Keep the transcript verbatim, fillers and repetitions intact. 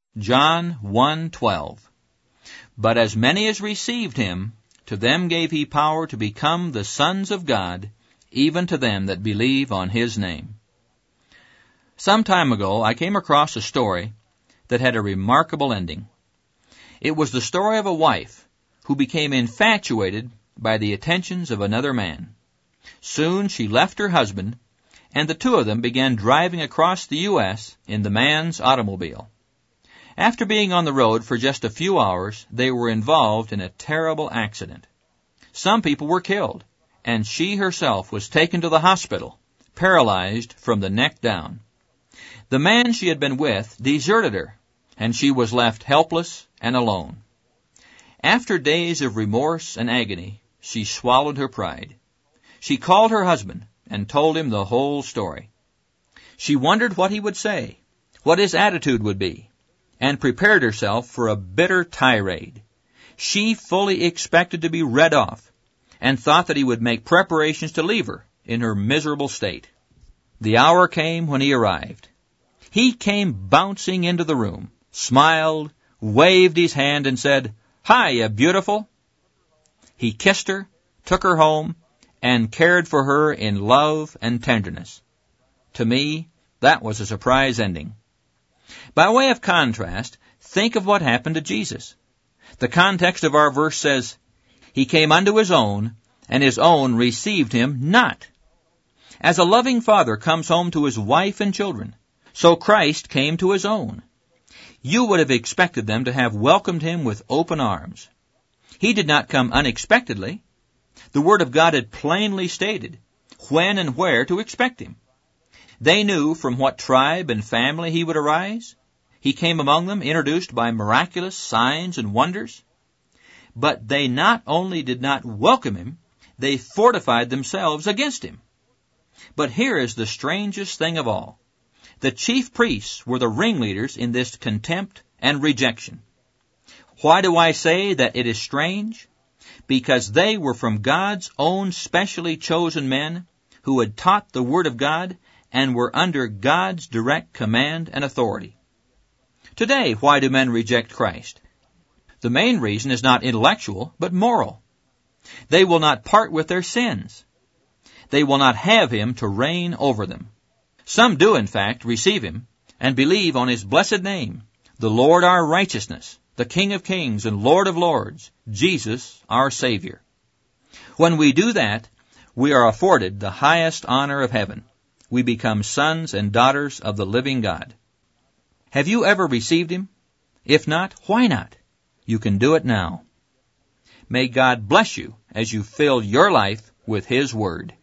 John one twelve. But as many as received him, to them gave he power to become the sons of God, even to them that believe on his name. Some time ago, I came across a story that had a remarkable ending. It was the story of a wife who became infatuated by the attentions of another man. Soon she left her husband, and the two of them began driving across the U S in the man's automobile. After being on the road for just a few hours, they were involved in a terrible accident. Some people were killed, and she herself was taken to the hospital, paralyzed from the neck down. The man she had been with deserted her, and she was left helpless and alone. After days of remorse and agony, she swallowed her pride. She called her husband and told him the whole story. She wondered what he would say, what his attitude would be, and prepared herself for a bitter tirade. She fully expected to be read off and thought that he would make preparations to leave her in her miserable state. The hour came when he arrived. He came bouncing into the room, smiled, waved his hand, and said, "Hiya, beautiful." He kissed her, took her home, and cared for her in love and tenderness. To me, that was a surprise ending. By way of contrast, think of what happened to Jesus. The context of our verse says, "He came unto his own, and his own received him not." As a loving father comes home to his wife and children, so Christ came to his own. You would have expected them to have welcomed him with open arms. He did not come unexpectedly. The Word of God had plainly stated when and where to expect him. They knew from what tribe and family he would arise. He came among them introduced by miraculous signs and wonders. But they not only did not welcome him, they fortified themselves against him. But here is the strangest thing of all. The chief priests were the ringleaders in this contempt and rejection. Why do I say that it is strange? Because they were from God's own specially chosen men who had taught the Word of God and were under God's direct command and authority. Today, why do men reject Christ? The main reason is not intellectual, but moral. They will not part with their sins. They will not have him to reign over them. Some do, in fact, receive him and believe on his blessed name, the Lord our righteousness, the King of kings and Lord of lords, Jesus our Savior. When we do that, we are afforded the highest honor of heaven. We become sons and daughters of the living God. Have you ever received him? If not, why not? You can do it now. May God bless you as you fill your life with his Word.